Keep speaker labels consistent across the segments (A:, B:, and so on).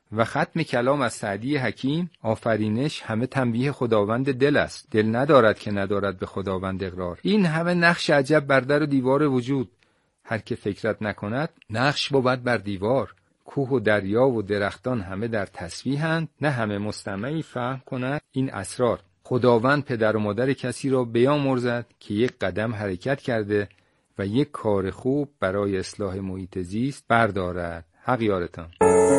A: و ختم کلام از سعدی حکیم: آفرینش همه تنبیه خداوند دل است، دل ندارد که ندارد به خداوند اقرار. این همه نقش عجب بر در و دیوار وجود، هر که فکرت نکند نقش بود بر دیوار. کوه و دریا و درختان همه در تسبیحند، نه همه مستمعی فهم کند این اسرار. خداوند پدر و مادر کسی را بیامرزد که یک قدم حرکت کرده و یک کار خوب برای اصلاح محیط زیست بردارد. حق یارتان.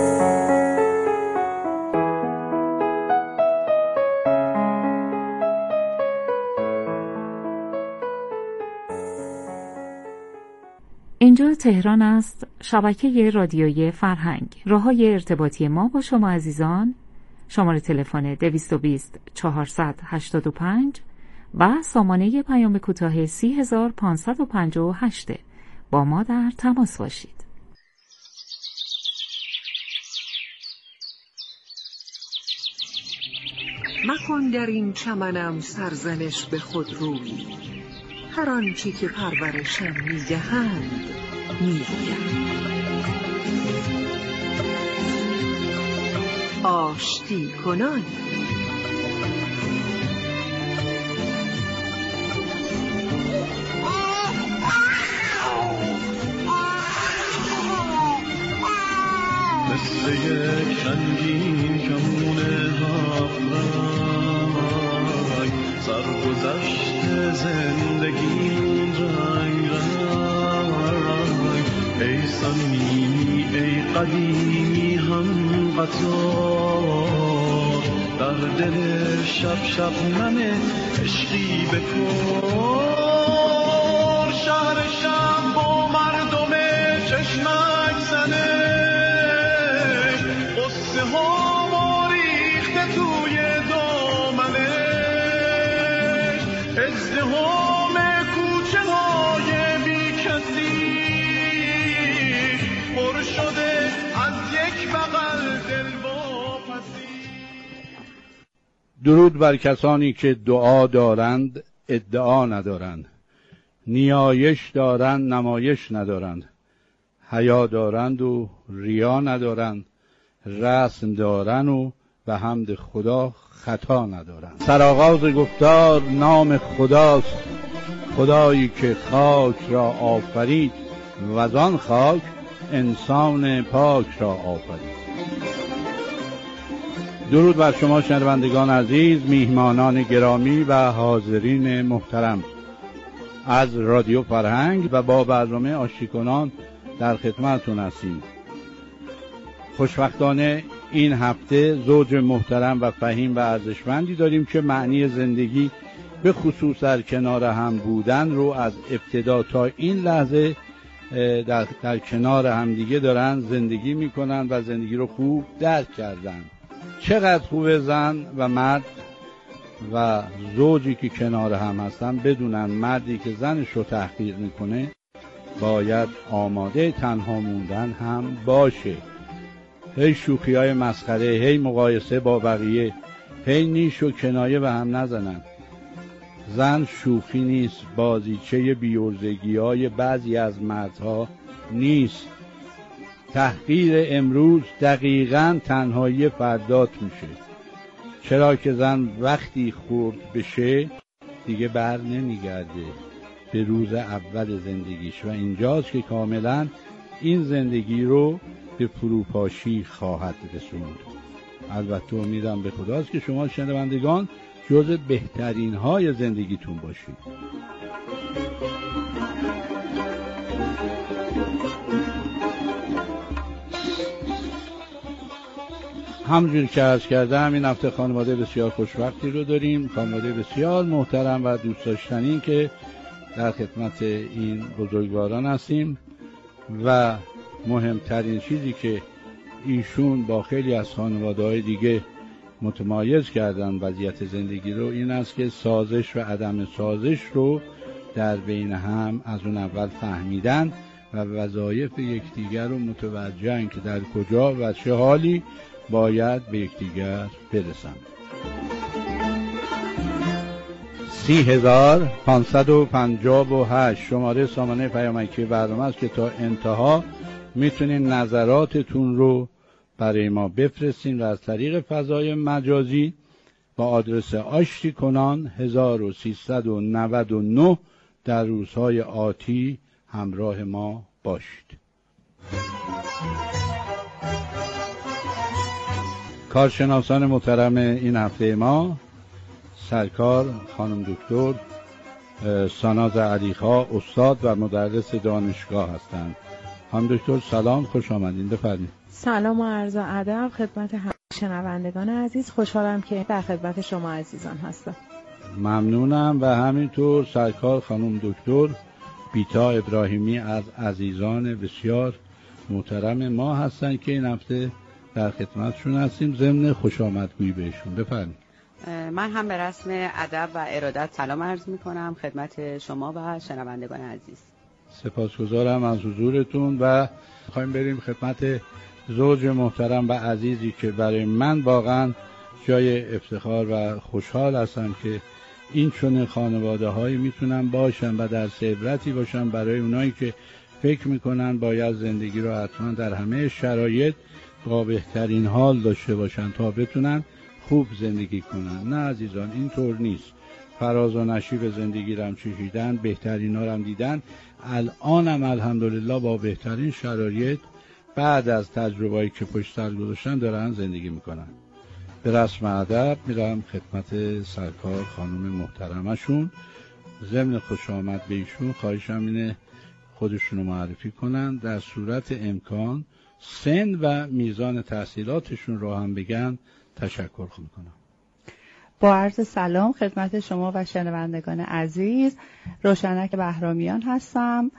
B: اینجا تهران است، شبکه رادیویی فرهنگ. راه‌های ارتباطی ما با شما عزیزان: شماره تلفن 220 485 و سامانه پیام کوتاه 30558. با ما در تماس باشید.
C: مکن در این چمنم سرزنش به خود روی، هر آنچه که پرورشم میدهند میگویم. آشتی کنان
D: مثل یک رنگین کمون هفت رنگ، سرگذشت زندگی رنگ رنگ. ای صمیمی ای قدیمی هم قطار، در دل شب شبنم عشقی بکن. شهر شب با مردم چشمک زنه، قصه ها باریخته توی دامنش. ازدحام کوچه های بی کسی پر شده از یک بغل دلواپسی.
E: درود بر کسانی که دعا دارند ادعا ندارند، نیایش دارند نمایش ندارند، حیا دارند و ریا ندارند، رسم دارند و به حمد خدا خطا ندارند. سرآغاز گفتار نام خداست، خدایی که خاک را آفرید و از آن خاک انسان پاک را آفرید. درود بر شما شنوندگان عزیز، میهمانان گرامی و حاضرین محترم از رادیو فرهنگ و با برنامه آشتی کنان در خدمتتون هستیم. خوشبختانه این هفته زوج محترم و فهیم و ارزشمندی داریم که معنی زندگی به خصوص در کنار هم بودن رو از ابتدا تا این لحظه در کنار همدیگه دارن زندگی میکنن و زندگی رو خوب درک کردن. چقدر خوبه زن و مرد و زوجی که کنار هم هستن بدونن مردی که زنش رو تحقیر میکنه باید آماده تنها موندن هم باشه. هی شوخی های مسخره، هی مقایسه با بقیه، هی نیش و کنایه به هم نزنن. زن شوخی نیست، بازیچه بیورزگی های بعضی از مردها نیست. تحقیر امروز دقیقاً تنهایی فردات میشه، چرا که زن وقتی خورد بشه دیگه بر نمیگرده به روز اول زندگیش و اینجاست که کاملاً این زندگی رو به فروپاشی خواهد رسوند. البته امیدم به خداست که شما شنوندگان جز بهترین های زندگیتون باشید. همونجور که عرض کردم این هفته خانواده بسیار خوشوقتی رو داریم، خانواده بسیار محترم و دوست داشتنی که در خدمت این بزرگواران هستیم و مهمترین چیزی که ایشون با خیلی از خانواده‌های دیگه متمایز کردن وضعیت زندگی رو این است که سازش و عدم سازش رو در بین هم از اون اول فهمیدن و وظایف یکدیگر رو متوجهن که در کجا و چه حالی باید به یکدیگر برسن. 30558 شماره سامانه پیامکی برنامه است که تا انتها میتونین نظراتتون رو برای ما بفرستین و از طریق فضای مجازی با آدرس آشتی کنان 1399 در روزهای آتی همراه ما باشید. کارشناسان محترم این هفته ما سرکار خانم دکتر ساناز علیخا، استاد و مدرس دانشگاه هستند. خانم دکتر سلام، خوش آمدین، بفرمایید.
F: سلام و عرض ادب خدمت همه شنوندگان عزیز. خوشحالم که در خدمت شما عزیزان هستم.
E: ممنونم. و همینطور سرکار خانم دکتر بیتا ابراهیمی از عزیزان بسیار محترم ما هستن که این هفته در خدمتشون هستیم. ضمن خوش آمدگویی بهشون بفرمایید.
G: من هم به رسم ادب و ارادت سلام عرض میکنم خدمت شما و شنوندگان عزیز.
E: سپاسگزارم از حضورتون و می‌خوایم بریم خدمت زوج محترم و عزیزی که برای من واقعا جای افتخار و خوشحال هستم که این چنین خانواده‌هایی میتونن باشن و درس عبرتی باشن برای اونایی که فکر میکنن باید زندگی رو حتما در همه شرایط با بهترین حال داشته باشن تا بتونن خوب زندگی کنن. نه عزیزان، این طور نیست. فراز و نشیب زندگی رو هم چشیدن، بهترین ها رو هم دیدن. الان هم الحمدلله با بهترین شرایط بعد از تجربه‌ای که پشت سر گذاشتن دارن زندگی میکنن. به رسم ادب میرم خدمت سرکار خانم محترمشون. ضمن خوش آمد به ایشون خواهشم اینه خودشونو معرفی کنن، در صورت امکان سن و میزان تحصیلاتشون رو هم بگن. تشکر میکنم.
H: با عرض سلام خدمت شما و شنوندگان عزیز، روشنک بهرامیان هستم.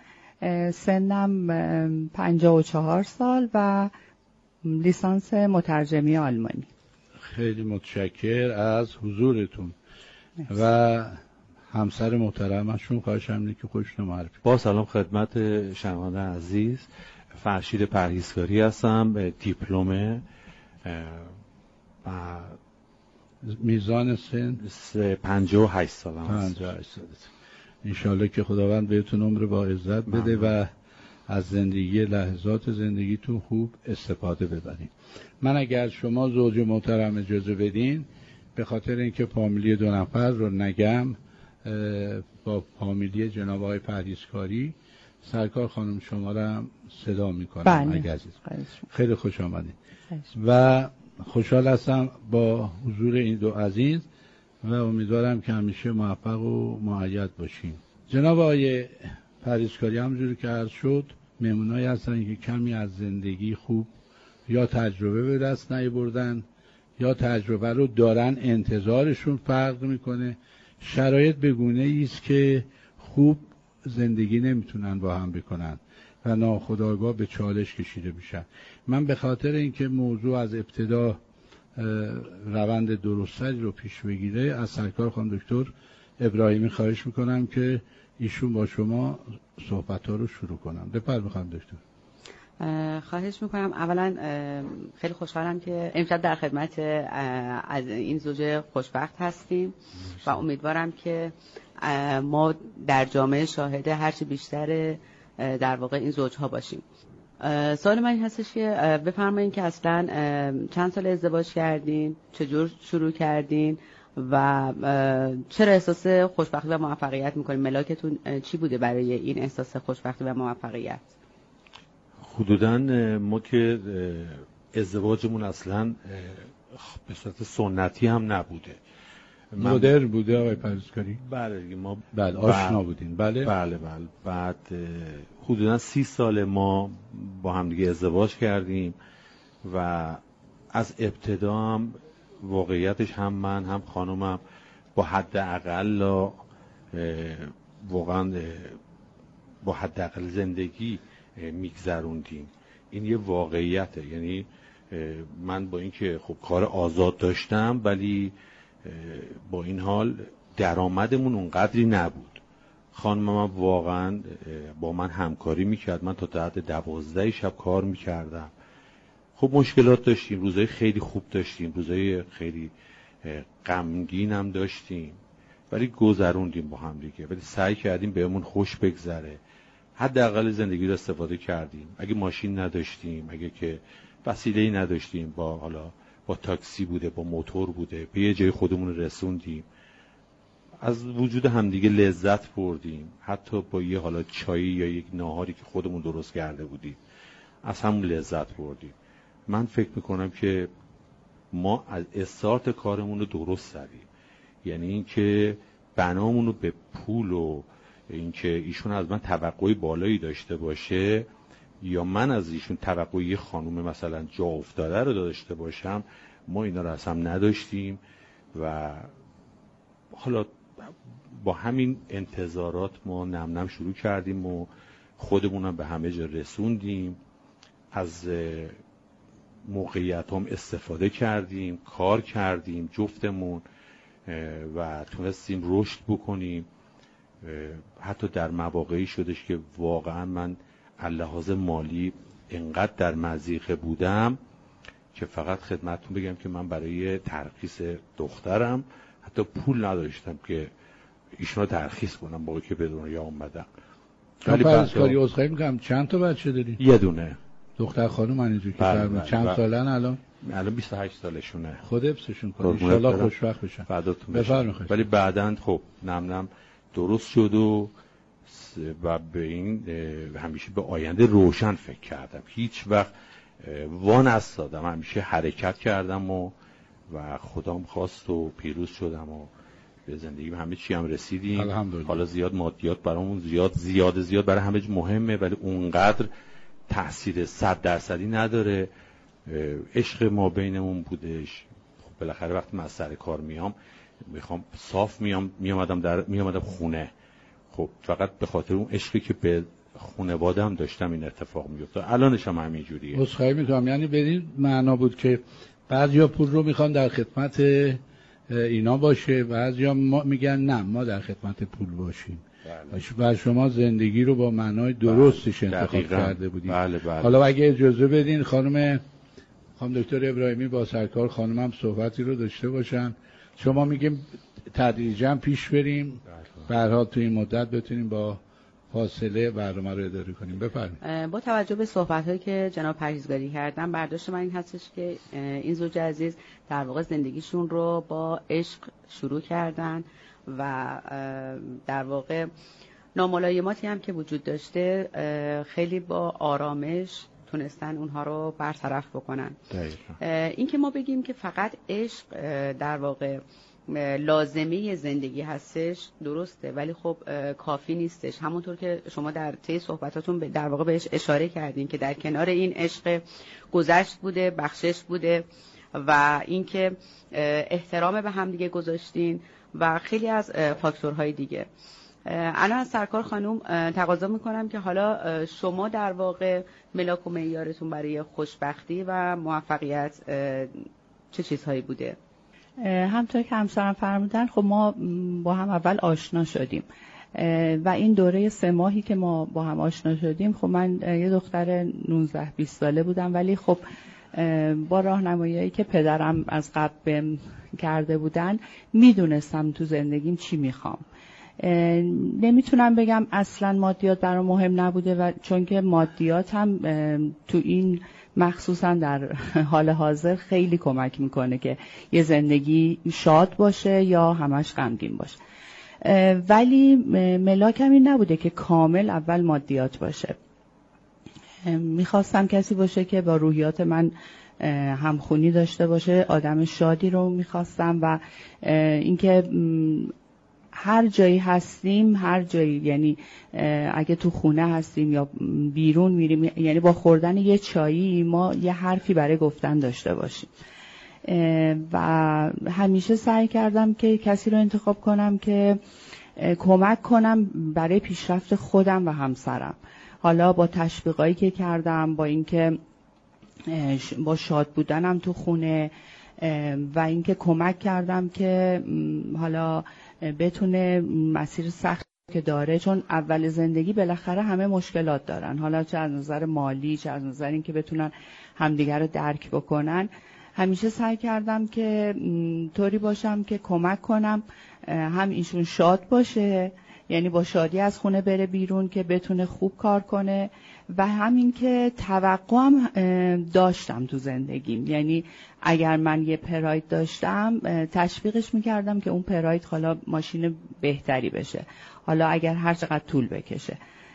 H: سنم 54 سال و لیسانس مترجمی آلمانی.
E: خیلی متشکر از حضورتون. و همسر محترمشون خواهشم اینه که خودشون معرفی.
I: با سلام خدمت شنوندگان عزیز، فرشید پرهیزکاری هستم، دیپلمه و
E: میزان سن
I: 58 سالم.
E: 58 سالت. انشالله که خداوند بهتون عمر با عزت بده و از زندگی لحظات زندگیتون خوب استفاده ببرین. من اگر شما زوج محترم اجازه بدین، به خاطر اینکه فامیلی دو نفر رو نگم، با فامیلی جناب آقای پرهیزکاری سرکار خانم شما رو هم صدا میکنم. اگر عزیز خیلی خوش آمدید و خوشحال هستم با حضور این دو عزیز و امیدوارم که همیشه موفق و مؤید باشیم. جناب آقای پرهیزکاری همونجوری که عرض شد مهمونایی هستن که کمی از زندگی خوب یا تجربه به دست نیاوردن یا تجربه رو دارن، انتظارشون فرق میکنه. شرایط به گونه‌ای است که خوب زندگی نمیتونن با هم بکنن و ناخودآگاه به چالش کشیده میشن. من به خاطر اینکه موضوع از ابتدا روند درستری رو پیش بگیره از سرکار خانم دکتر ابراهیمی خواهش میکنم که ایشون با شما صحبت‌ها رو شروع کنم. بفرمایید خانم دکتر.
G: خواهش میکنم. اولا خیلی خوشحالم که امشب در خدمت از این زوج خوشبخت هستیم و امیدوارم که ما در جامعه شاهد هرچی بیشتر در واقع این زوجها باشیم. سوال من این هستش که بفرمایید که اصلا چند سال ازدواج کردین، چجور شروع کردین و چرا احساس خوشبختی و موفقیت میکنین؟ ملاکتون چی بوده برای این احساس خوشبختی و موفقیت؟
I: حدوداً ما که ازدواجمون اصلا به صورت سنتی هم نبوده،
E: مدرن بوده آقای پرهیزکاری.
I: بله ما
E: آشنا بودین.
I: بله. بعد حدوداً 30 سال ما با هم دیگه ازدواج کردیم و از ابتدا هم واقعیتش هم من هم خانومم با حداقل واقعا با حداقل زندگی میگذروندیم. این یه واقعیته. یعنی من با اینکه خب کار آزاد داشتم ولی با این حال درآمدمون اونقدری نبود. خانمم واقعا با من همکاری میکرد. من تا ساعت 12 شب کار میکردم. خب مشکلات داشتیم، روزای خیلی خوب داشتیم، روزای خیلی غمگین هم داشتیم، ولی گذروندیم با هم دیگه. ولی سعی کردیم بهمون خوش بگذره. حداقل زندگی رو استفاده کردیم. اگه ماشین نداشتیم، اگه که وسیله‌ای نداشتیم، با تاکسی بوده، با موتور بوده، به یه جای خودمون رسوندیم، از وجود همدیگه لذت بردیم، حتی با یه حالا چایی یا یک ناهاری که خودمون درست کرده بودیم از همون لذت بردیم. من فکر میکنم که ما از استارت کارمون رو درست زدیم، یعنی اینکه بنامون رو به پول و اینکه ایشون از من توقعی بالایی داشته باشه یا من از ایشون توقعی خانم مثلا جا افتاده رو داشته باشم، ما اینا رو اصلا نداشتیم و حالا با همین انتظارات ما نم نم شروع کردیم و خودمونم به همه جا رسوندیم، از موقعیت هم استفاده کردیم، کار کردیم جفتمون و تونستیم رشد بکنیم. حتی در مواقعی شدش که واقعا من لحاظ مالی انقدر در مضیقه بودم که فقط خدمتتون بگم که من برای ترخیص دخترم حتی پول نداشتم که ایشون رو ترخیص کنم موقعی که به دنیا اومدم.
E: ولی پرستاری عذرخواهی میکنم، چند تا بچه داری؟
I: یه دونه
E: دختر خانم اینجوری که فرمود. چند سالن الان؟
I: 28 سالشونه.
E: خود حفظشون کنه ان شاءالله خوشبخت بشن.
I: بفرمایید. ولی بعداً خب نم درست شد و به این همیشه به آینده روشن فکر کردم، هیچ وقت وان نستادم، همیشه حرکت کردم و خدام خواست و پیروز شدم و به زندگی همه چی هم رسیدیم. حالا زیاد مادیات برامون زیاد برای همه مهمه، ولی اونقدر تأثیر 100% نداره. عشق ما بینمون بودش. خب بالاخره وقتی من از سر کار میخوام صاف میامدم خونه، خب فقط به خاطر اون عشقی که به خانواده‌ام داشتم این اتفاق میفته. الانش هم همین جوریه.
E: عذرخواهی میکنم، یعنی به این معنا بود که بعضیا پول رو میخوان در خدمت اینا باشه، بعضیا میگن نه ما در خدمت پول باشیم. و شما زندگی رو با معنای درستش انتخاب کرده بودید.
I: بله.
E: حالا اگه اجازه بدین خانم دکتر ابراهیمی با سرکار خانم هم صحبتی رو داشته باشن. شما میگیم تدریجا پیش بریم، به هر حال تو این مدت بتونیم با فاصله برنامه رو اداره کنیم. بفرمایید.
G: با توجه به صحبت‌هایی که جناب پرهیزگاری کردن، برداشت من این هستش که این زوج عزیز در واقع زندگیشون رو با عشق شروع کردن و در واقع ناملایماتی هم که وجود داشته خیلی با آرامش تونستن اونها رو برطرف بکنن. این که ما بگیم که فقط عشق در واقع لازمه زندگی هستش درسته، ولی خب کافی نیستش. همونطور که شما در طی صحبتاتون در واقع بهش اشاره کردین که در کنار این عشق گذشت بوده، بخشش بوده و اینکه احترام به هم دیگه گذاشتین و خیلی از فاکتورهای دیگه. الان از سرکار خانم تقاضا میکنم که حالا شما در واقع ملاک و معیارتون برای خوشبختی و موفقیت چه چیزهایی بوده؟
H: همطور که همسرم فرمودن، خب ما با هم اول آشنا شدیم و این دوره 3 ماهی که ما با هم آشنا شدیم، خب من یه دختر 19-20 ساله بودم، ولی خب با راهنمایی که پدرم از قبل کرده بودن میدونستم تو زندگیم چی میخوام. نمیتونم بگم اصلا مادیات برام مهم نبوده و چون که مادیات هم تو این مخصوصا در حال حاضر خیلی کمک میکنه که یه زندگی شاد باشه یا همش غمگین باشه، ولی ملاکم این نبوده که کامل اول مادیات باشه. میخواستم کسی باشه که با روحیات من همخونی داشته باشه، آدم شادی رو میخواستم و اینکه هر جایی هستیم، هر جایی، یعنی اگه تو خونه هستیم یا بیرون میریم، یعنی با خوردن یه چایی ما یه حرفی برای گفتن داشته باشیم و همیشه سعی کردم که کسی رو انتخاب کنم که کمک کنم برای پیشرفت خودم و همسرم. حالا با تشویقایی که کردم، با اینکه با شاد بودنم تو خونه و اینکه کمک کردم که حالا بتونه مسیر سخت که داره، چون اول زندگی بالاخره همه مشکلات دارن، حالا چه از نظر مالی چه از نظر اینکه بتونن همدیگر رو درک بکنن. همیشه سعی کردم که طوری باشم که کمک کنم هم ایشون شاد باشه یعنی با شادی از خونه بره بیرون که بتونه خوب کار کنه. و همین که توقعم داشتم تو زندگیم، یعنی اگر من یه پراید داشتم تشویقش میکردم که اون پراید حالا ماشین بهتری بشه، حالا اگر هر چقدر طول بکشه.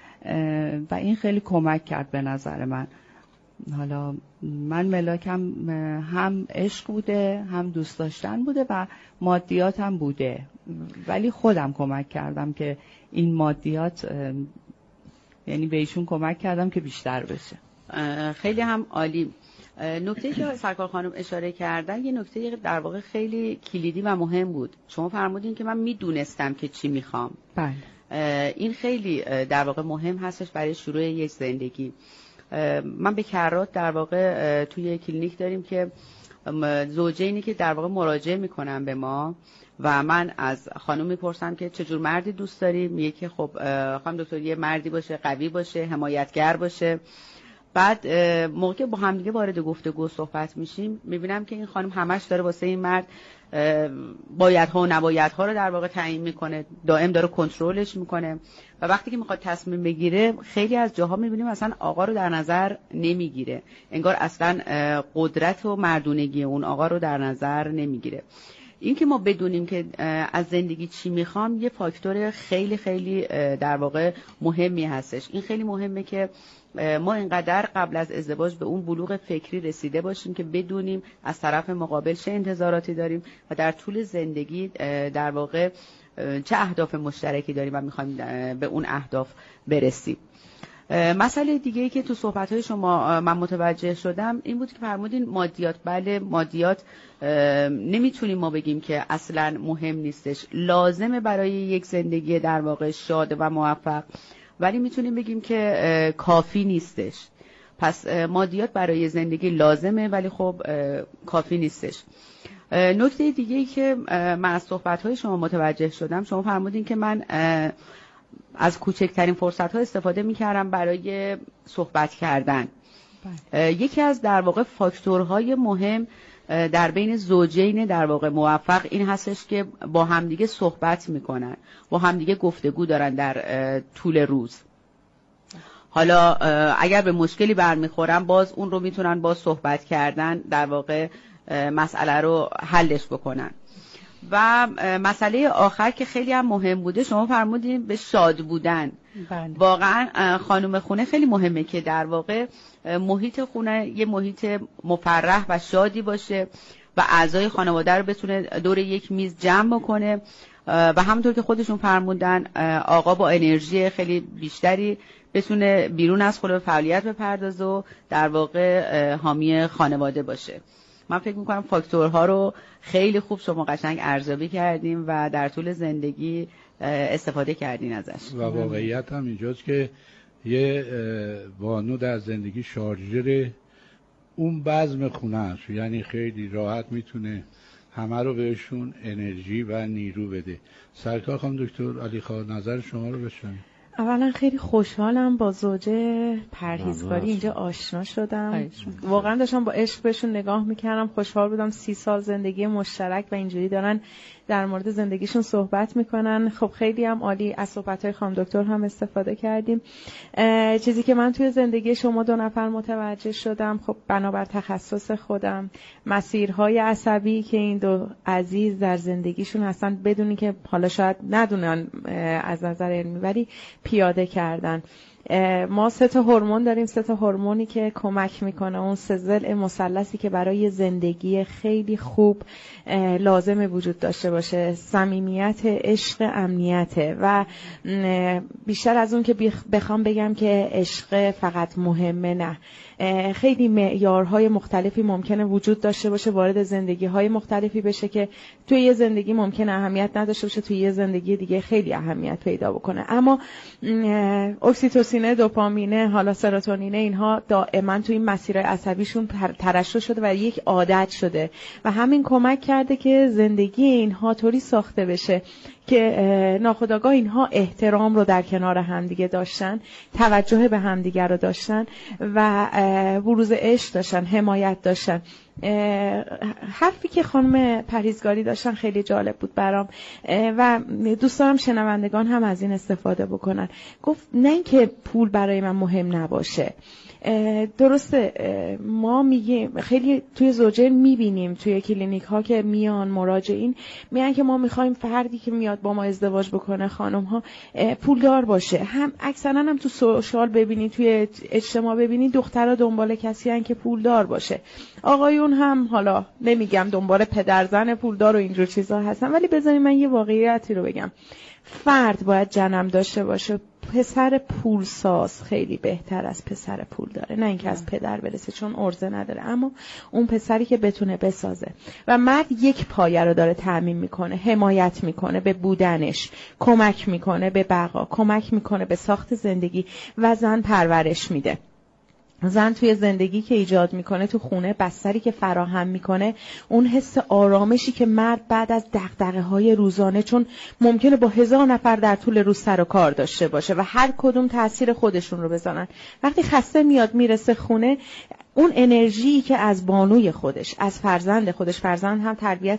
H: و این خیلی کمک کرد به نظر من. حالا من ملاکم هم عشق بوده، هم دوست داشتن بوده و مادیات هم بوده، ولی خودم کمک کردم که این مادیات، یعنی به ایشون کمک کردم که بیشتر بشه.
G: خیلی هم عالی. نکته‌ای که سرکار خانم اشاره کردن یه نکته در واقع خیلی کلیدی و مهم بود. شما فرمودین که من میدونستم که چی میخوام.
H: بله.
G: این خیلی در واقع مهم هستش برای شروع یک زندگی. من به کرات در واقع توی کلینیک داریم که زوجینی که در واقع مراجعه میکنن به ما و من از خانم میپرسم که چجور مردی دوست داری؟ میگه که خب خانم دکتر یه مردی باشه قوی باشه، حمایتگر باشه. بعد موقع که با هم دیگه وارد گفتگو صحبت میشیم میبینم که این خانم همش داره واسه این مرد بایدها و نبایدها رو در واقع تعیین میکنه، دائم داره کنترلش میکنه و وقتی که میخواد تصمیم بگیره خیلی از جاها میبینیم اصلا آقا رو در نظر نمیگیره، انگار اصلا قدرت و مردونگی اون آقا رو در نظر نمیگیره. این که ما بدونیم که از زندگی چی میخوام یه فاکتور خیلی خیلی در واقع مهمی هستش. این خیلی مهمه که ما اینقدر قبل از ازدواج به اون بلوغ فکری رسیده باشیم که بدونیم از طرف مقابل چه انتظاراتی داریم و در طول زندگی در واقع چه اهداف مشترکی داریم و میخوایم به اون اهداف برسیم. مسئله دیگه‌ای که تو صحبت‌های شما من متوجه شدم این بود که فرمودین مادیات. بله، مادیات نمیتونیم ما بگیم که اصلاً مهم نیستش، لازمه برای یک زندگی در واقع شاد و موفق، ولی میتونیم بگیم که کافی نیستش. پس مادیات برای زندگی لازمه ولی خب کافی نیستش. نکته دیگه‌ای که من از صحبت‌های شما متوجه شدم، شما فرمودین که من از کوچکترین فرصت‌ها استفاده می‌کردم برای صحبت کردن. یکی از در واقع فاکتورهای مهم در بین زوجین در واقع موفق این هستش که با همدیگه صحبت میکنن، با همدیگه گفتگو دارن در طول روز. حالا اگر به مشکلی برمیخورن باز اون رو میتونن با صحبت کردن در واقع مسئله رو حلش بکنن. و مسئله آخر که خیلی هم مهم بوده، شما فرمودین به شاد بودن.
H: بله.
G: واقعا خانم خونه خیلی مهمه که در واقع محیط خونه یه محیط مفرح و شادی باشه و اعضای خانواده رو بتونه دور یک میز جمع بکنه و همونطور که خودشون فرمودن آقا با انرژی خیلی بیشتری بتونه بیرون از خونه فعالیت بپردازه و در واقع حامی خانواده باشه. من فکر میکنم فاکتورها رو خیلی خوب شما قشنگ ارزیابی کردیم و در طول زندگی استفاده کردین ازش.
E: و واقعیت هم اینجاست که یه بانو در زندگی شارژر اون بزم خونه است، یعنی خیلی راحت میتونه همه رو بهشون انرژی و نیرو بده. سرکار خانم دکتر علیخواه نظر شما رو بشنویم.
F: اولا خیلی خوشحالم با زوجه پرهیزکاری اینجا آشنا شدم. واقعا داشتم با عشق بهشون نگاه میکردم، خوشحال بودم 30 سال زندگی مشترک و اینجوری دارن در مورد زندگیشون صحبت میکنن. خب خیلی هم عالی، از صحبت‌های خانم دکتر هم استفاده کردیم. چیزی که من توی زندگی شما دو نفر متوجه شدم، خب بنابر تخصص خودم، مسیرهای عصبی که این دو عزیز در زندگیشون هستن بدونی که حالا شاید ندونن از نظر علمی ولی پیاده کردن. ما 3 هورمون داریم، 3 هورمونی که کمک میکنه اون 3 ضلع مثلثی که برای زندگی خیلی خوب لازم وجود داشته باشه: صمیمیت، عشق، امنیته. و بیشتر از اون که بخوام بگم که عشق فقط مهمه، نه، خیلی معیارهای مختلفی ممکنه وجود داشته باشه، وارد زندگی‌های مختلفی بشه که توی یه زندگی ممکنه اهمیت نداشته باشه، توی یه زندگی دیگه خیلی اهمیت پیدا بکنه. اما اکسیتوسین، دوپامینه، حالا سروتونین، اینها دائما توی این مسیرهای عصبیشون ترشح شده و یک عادت شده و همین کمک کرده که زندگی اینها طوری ساخته بشه که ناخودآگاه اینها احترام رو در کنار همدیگه داشتن، توجه به همدیگه رو داشتن و بروز عشق داشتن، حمایت داشتن. حرفی که خانم پرهیزگاری داشتن خیلی جالب بود برام و دوست دارم شنوندگان هم از این استفاده بکنن. گفت نه اینکه پول برای من مهم نباشه. درسته، ما میگیم خیلی توی زوجه میبینیم توی کلینیک ها که میان مراجعین میگن که ما میخوایم فردی که میاد با ما ازدواج بکنه خانم ها پولدار باشه. هم اکثرا هم تو سوشال ببینید، توی اجتماع ببینید دخترها دنبال کسی هن که پولدار باشه، آقایون هم حالا نمیگم دنبال پدرزن پولدار و اینجور چیزا هستن، ولی بذارید من یه واقعیتی رو بگم. فرد باید جنم داشته باشه. پسر پولساز خیلی بهتر از پسر پول داره، نه اینکه از پدر برسه چون عرضه نداره، اما اون پسری که بتونه بسازه. و مرد یک پایه رو داره تأمین میکنه، حمایت میکنه به بودنش، کمک میکنه به بقا، کمک میکنه به ساخت زندگی و زن پرورش میده. زن توی زندگی که ایجاد میکنه، تو خونه بستری که فراهم میکنه، اون حس آرامشی که مرد بعد از دغدغه‌های روزانه، چون ممکنه با 1000 نفر در طول روز سر و کار داشته باشه و هر کدوم تأثیر خودشون رو بزنن، وقتی خسته میاد میرسه خونه، اون انرژی که از بانوی خودش، از فرزند خودش، فرزند هم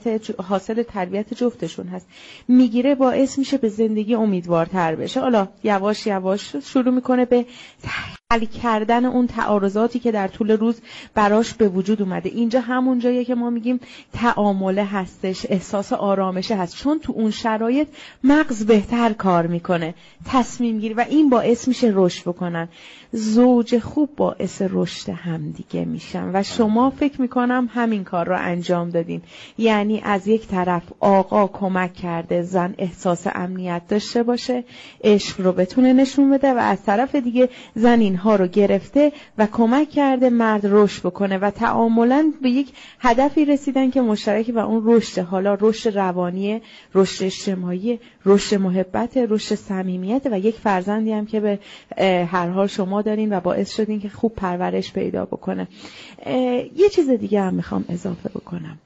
F: حاصل تربیت جفتشون هست، میگیره، باعث میشه به زندگی امیدوارتر بشه. حالا یواش یواش شروع میکنه به حل کردن اون تعارضاتی که در طول روز براش به وجود اومده. اینجا همون جاییه که ما میگیم تعامله هستش، احساس آرامشه هست، چون تو اون شرایط مغز بهتر کار میکنه، تصمیم گیری، و این باعث میشه رشد بکنن. زوج خوب باعث رشد همدیگه میشن و شما فکر میکنم همین کار رو انجام دادین. یعنی از یک طرف آقا کمک کرده زن احساس امنیت داشته باشه، عشق رو بتونه نشون بده، و از طرف دیگه زن اینها رو گرفته و کمک کرده مرد رشد بکنه و تعاملاً به یک هدفی رسیدن که مشترکی، و اون رشد، حالا رشد روانی، رشد اجتماعی، رشد محبت، رشد صمیمیت و یک فرزندی هم که به هر حال شما دارین و باعث شدین که خوب پرورش پیدا بکنه. یه چیز دیگه هم میخوام اضافه بکنم.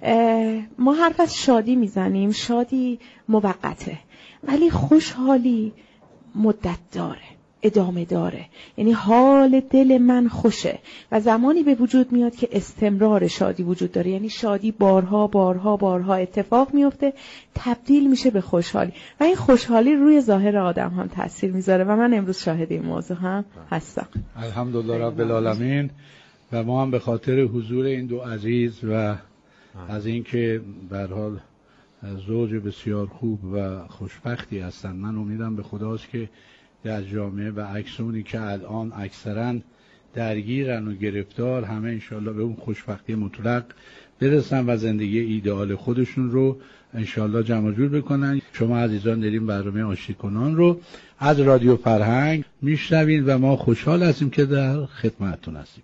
F: ما حرف از شادی میزنیم، شادی موقته، ولی خوشحالی مدت داره، ادامه داره. یعنی حال دل من خوشه و زمانی به وجود میاد که استمرار شادی وجود داره. یعنی شادی بارها بارها بارها اتفاق میفته، تبدیل میشه به خوشحالی و این خوشحالی روی ظاهر آدم هم تاثیر میذاره و من امروز شاهد این موضوع هم هستم.
E: الحمدلله رب العالمین. و ما هم به خاطر حضور این دو عزیز و از اینکه به هر حال زوج بسیار خوب و خوشبختی هستن، من امیدم به خداست که در جامعه و اکسونی که الان اکثرا درگیرن و گرفتار، همه انشالله به اون خوشبختی مطلق برسن و زندگی ایدئال خودشون رو انشالله جمع جور بکنن. شما عزیزان داریم برنامه آشتی کنان رو از رادیو فرهنگ میشنوید و ما خوشحال هستیم که در خدمتتون هستیم.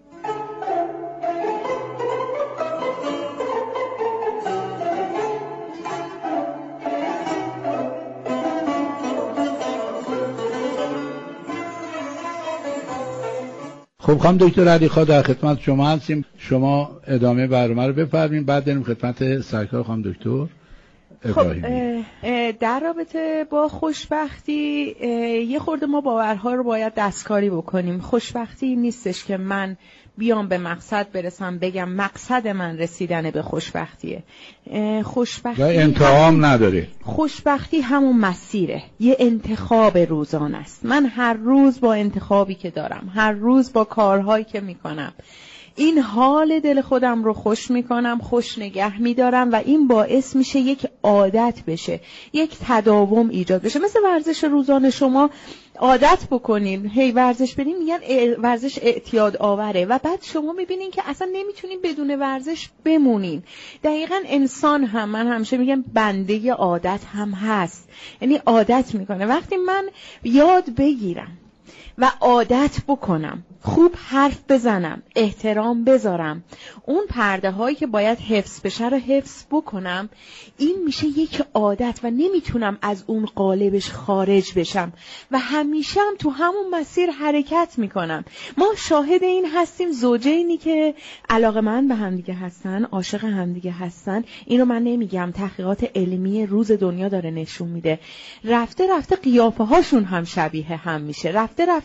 E: خب خانم دکتر علیخواه در خدمت شما هستیم. شما ادامه برنامه رو بفرمایید، بعد بریم خدمت سرکار خانم دکتر ابراهیمی.
F: در رابطه با خوشبختی یه خورده ما باورها رو باید دستکاری بکنیم. خوشبختی نیستش که من بیام به مقصد برسم بگم مقصد من رسیدن به خوشبختیه. خوشبختی
E: انتقام نداره.
F: خوشبختی همون مسیره، یه انتخاب روزانه است. من هر روز با انتخابی که دارم، هر روز با کارهایی که میکنم، این حال دل خودم رو خوش میکنم، خوش نگه میدارم و این باعث میشه یک عادت بشه، یک تداوم ایجاد بشه. مثل ورزش روزانه شما عادت بکنین، هی ورزش برین، میگن ورزش اعتیاد آوره و بعد شما میبینین که اصلا نمیتونین بدون ورزش بمونین. دقیقاً انسان هم، من همیشه میگم بنده عادت هم هست، یعنی عادت میکنه. وقتی من یاد بگیرم و عادت بکنم، خوب حرف بزنم، احترام بذارم، اون پرده هایی که باید حفظ بشه رو حفظ بکنم، این میشه یک عادت و نمیتونم از اون قالبش خارج بشم و همیشه هم تو همون مسیر حرکت میکنم. ما شاهد این هستیم، زوجینی که علاقه‌مند به همدیگه هستن، عاشق همدیگه هستن، اینو من نمیگم، تحقیقات علمی روز دنیا داره نشون میده. رفته رفته قیافه هاشون هم شبیه هم میشه، رفته رفته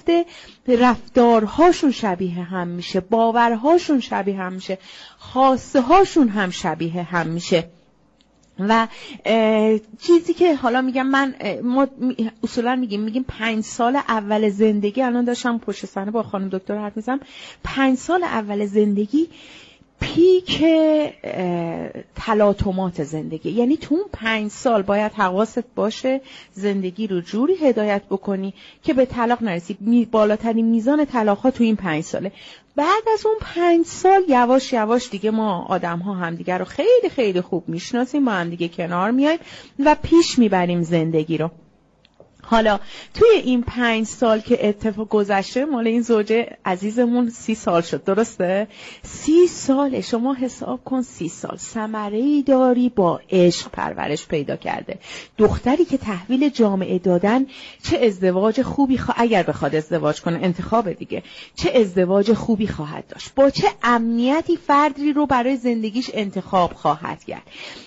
F: میفته، رفتارهاشون شبیه هم میشه، باورهاشون شبیه هم میشه، خواسته هاشون هم شبیه هم میشه. و چیزی که حالا میگم ما اصولا میگیم 5 سال اول زندگی، الان داشتم پشت صحنه با خانم دکتر حرف می‌زدم، 5 سال اول زندگی پیک تلاطمات زندگی، یعنی تو اون 5 سال باید حواست باشه زندگی رو جوری هدایت بکنی که به طلاق نرسی. بالاترین میزان طلاق‌ها تو این 5 ساله. بعد از اون 5 سال یواش یواش دیگه ما آدم‌ها همدیگه رو خیلی خیلی خوب میشناسیم، با هم دیگه کنار میایم و پیش میبریم زندگی رو. حالا توی این 5 سال که اتفاق گذشته، مال این زوجه عزیزمون 30 سال شد، درسته؟ 30 سال شما حساب کن، 30 سال ثمره‌ای داری با عشق پرورش پیدا کرده. دختری که تحویل جامعه دادن، چه ازدواج خوبی اگر بخواد ازدواج کنه، انتخاب دیگه، چه ازدواج خوبی خواهد داشت، با چه امنیتی فردی رو برای زندگیش انتخاب خواهد کرد.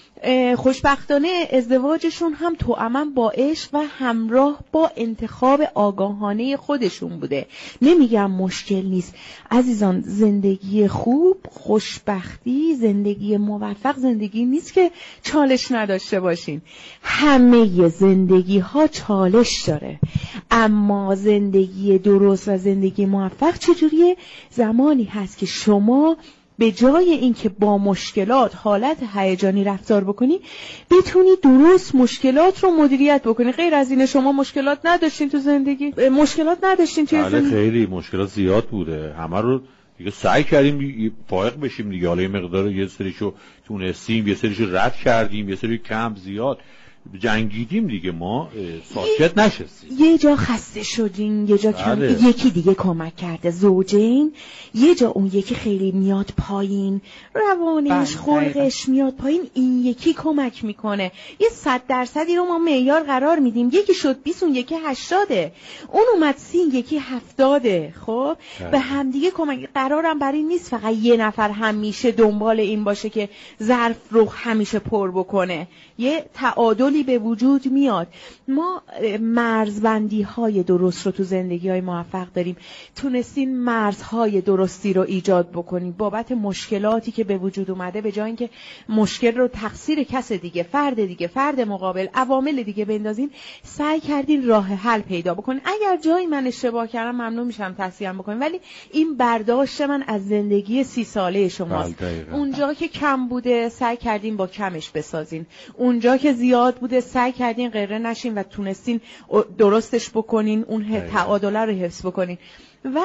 F: خوشبختانه ازدواجشون هم توأماً با عشق و همراه با انتخاب آگاهانه خودشون بوده. نمیگم مشکل نیست عزیزان، زندگی خوب، خوشبختی، زندگی موفق زندگی نیست که چالش نداشته باشین. همه زندگی ها چالش داره، اما زندگی درست و زندگی موفق چجوریه؟ زمانی هست که شما به جای اینکه با مشکلات حالت هیجانی رفتار بکنی، بتونی درست مشکلات رو مدیریت بکنی. غیر از این شما مشکلات نداشتین تو زندگی؟ مشکلات نداشتین توی زندگی؟
I: خیلی مشکلات زیاد بوده، همه رو دیگه سعی کردیم فائق بشیم دیگه. حالا یه مقدار یه سریشو تونستیم، یه سریشو رد کردیم، یه سری کم زیاد جنگیدیم دیگه، ما ساکت نشستیم.
F: یه جا خسته شدین، یه جا کم، یکی دیگه کمک کرده، زوجین. یه جا اون یکی خیلی میاد پایین، روانش خلقش میاد پایین، این یکی کمک میکنه. یه 100% رو ما معیار قرار میدیم، یکی شد 20، اون یکی 80، اون اومد 30، یکی 70. خب به همدیگه کمک. قرارم برای نیست فقط یه نفر همیشه دنبال این باشه که ظرف رو همیشه پر بکنه. یه تعادلی به وجود میاد. ما مرزبندی های درست رو تو زندگی های موفق داریم. تونستین مرزهای درستی رو ایجاد بکنیم بابت مشکلاتی که به وجود اومده، به جای اینکه مشکل رو تقصیر کس دیگه، فرد مقابل، عوامل دیگه بندازین، سعی کردین راه حل پیدا بکنین. اگر جایی من اشتباه کردم ممنون میشم تصحیحم بکنین، ولی این برداشت من از زندگی 30 ساله شماست. اونجا که کم بوده سعی کردین با کمش بسازین، اونجا که زیاد بوده سعی کردین غیره نشین و تونستین درستش بکنین، اون تعادله رو حفظ بکنین. و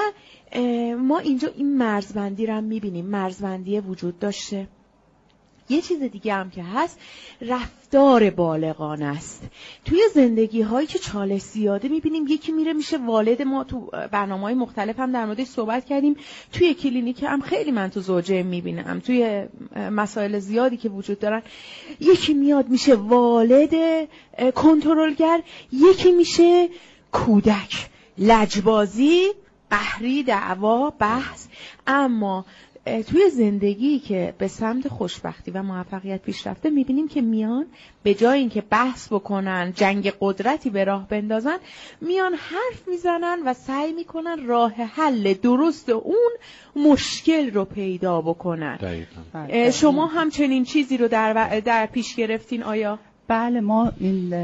F: ما اینجا این مرزبندی رو هم میبینیم، مرزبندی وجود داشته. یه چیز دیگه هم که هست، رفتار بالغانه است. توی زندگی هایی که چالش زیاده میبینیم یکی میره میشه والد. ما تو برنامه‌های مختلف هم در موردش صحبت کردیم، توی کلینیک هم خیلی من تو زوجه میبینم، توی مسائل زیادی که وجود دارن، یکی میاد میشه والد کنترلگر، یکی میشه کودک، لجبازی، قهری، دعوا، بحث. اما توی زندگی که به سمت خوشبختی و موفقیت پیش رفته میبینیم که میان به جای اینکه بحث بکنن، جنگ قدرتی به راه بندازن، میان حرف میزنن و سعی میکنن راه حل درست اون مشکل رو پیدا بکنن. شما هم چنین چیزی رو در پیش گرفتین آیا؟
H: بله، ما این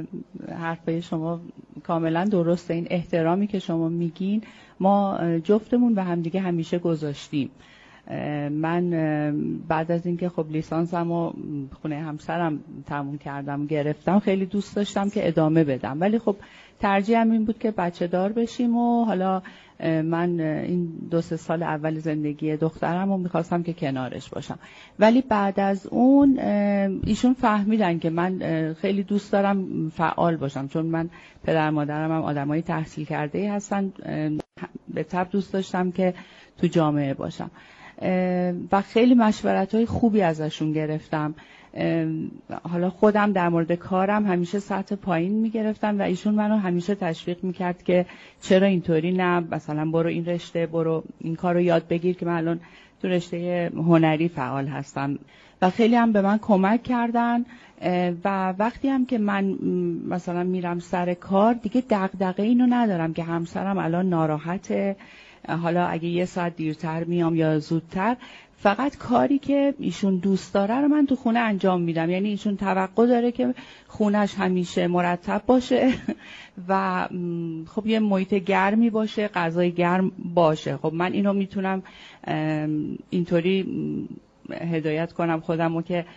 H: حرفای شما کاملا درسته. این احترامی که شما میگین ما جفتمون به همدیگه همیشه گذاشتیم. من بعد از اینکه خب لیسانسم و خونه همسرم تموم کردم گرفتم، خیلی دوست داشتم که ادامه بدم، ولی خب ترجیحم این بود که بچه دار بشیم و حالا من این 2-3 سال اول زندگی دخترم رو میخواستم که کنارش باشم. ولی بعد از اون ایشون فهمیدن که من خیلی دوست دارم فعال باشم، چون من پدر مادرم هم آدمای تحصیل کرده هستن، به طبع دوست داشتم که تو جامعه باشم و خیلی مشورت‌های خوبی ازشون گرفتم. حالا خودم در مورد کارم همیشه سطح پایین میگرفتم و ایشون منو همیشه تشویق میکرد که چرا اینطوری نه، مثلا برو این رشته، برو این کارو یاد بگیر، که من الان تو رشته هنری فعال هستم. و خیلی هم به من کمک کردن و وقتی هم که من مثلا میرم سر کار دیگه دغدغه اینو ندارم که همسرم الان ناراحته، حالا اگه یه ساعت دیرتر میام یا زودتر، فقط کاری که ایشون دوست داره رو من تو خونه انجام میدم. یعنی ایشون توقع داره که خونش همیشه مرتب باشه و خب یه محیط گرمی باشه، غذای گرم باشه. خب من اینو میتونم اینطوری هدایت کنم خودمو که